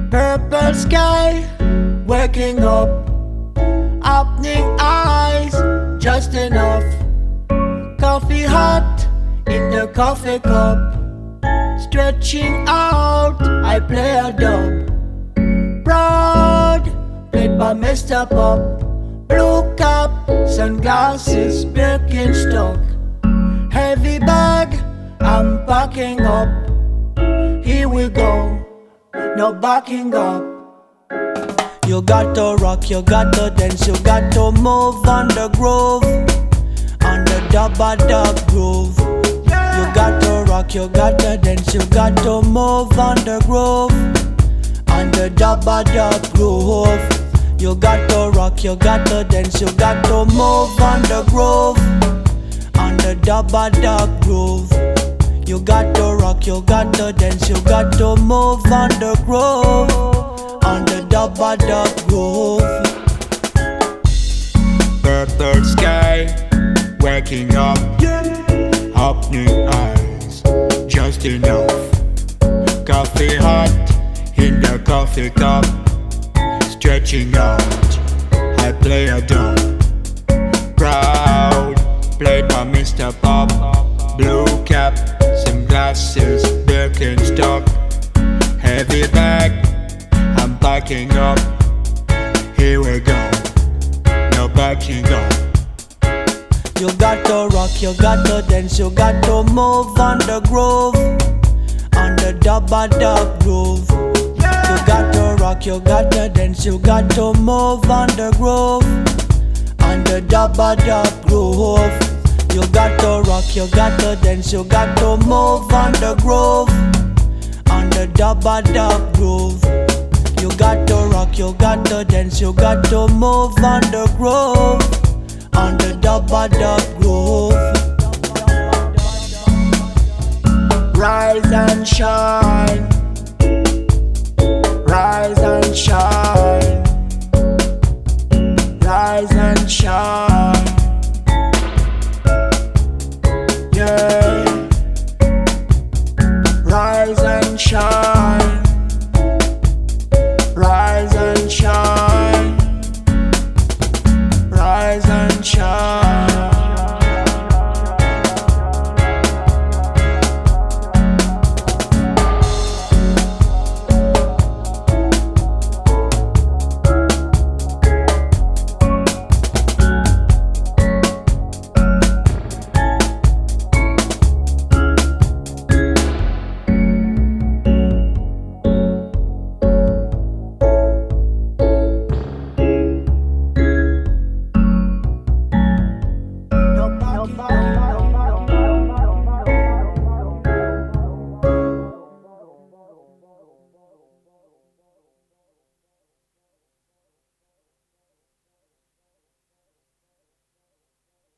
Purple sky, waking up, opening eyes, just enough. Coffee hot in the coffee cup, stretching out, I play a dub. Proud, played by Mr. Pop. Blue cap, sunglasses, Birkenstock. Heavy bag, I'm packing up. Here we go, no backing up. You got to rock, you got to dance, you got to move on the groove, on the dub groove. You got to rock, you got to dance, you got to move on the groove, on the dub groove. You got to rock, you got to dance, you got to move on the groove, on the dub groove. You got to rock, you got to dance, you got to move on the groove, on the dub groove. Purple sky, waking up, opening eyes, just enough. Coffee hot in the coffee cup, stretching out, I play a dub. Proud, played by Mr. Pop. Blue cap, sunglasses, Birkenstock. Heavy bag, I'm packing up. Here we go, no backing up. You got to rock, you got to dance, you got to move on the groove, on the dub groove. You got to rock, you got to dance, you got to move on the groove, on the dub groove. You got to rock, you got to dance, you got to move on the groove, on the dub groove. You got to rock, you got to dance, you got to move on the groove, on the dub groove. Rise and shine,